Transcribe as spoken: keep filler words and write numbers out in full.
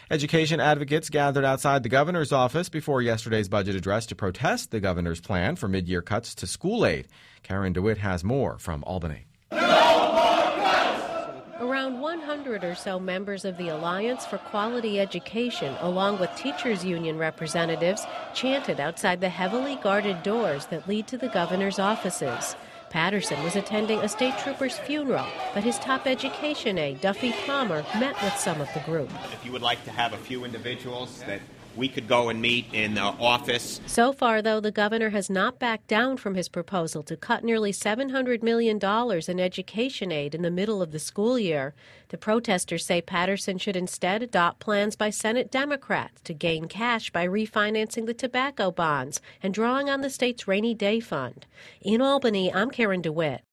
Education advocates gathered outside the governor's office before yesterday's budget address to protest the governor's plan for mid-year cuts to school aid. Karen DeWitt has more from Albany. Around one hundred or so members of the Alliance for Quality Education, along with teachers' union representatives, chanted outside the heavily guarded doors that lead to the governor's offices. Patterson was attending a state trooper's funeral, but his top education aide, Duffy Palmer, met with some of the group. If you would like to have a few individuals that we could go and meet in the office. So far, though, the governor has not backed down from his proposal to cut nearly seven hundred million dollars in education aid in the middle of the school year. The protesters say Patterson should instead adopt plans by Senate Democrats to gain cash by refinancing the tobacco bonds and drawing on the state's rainy day fund. In Albany, I'm Karen DeWitt.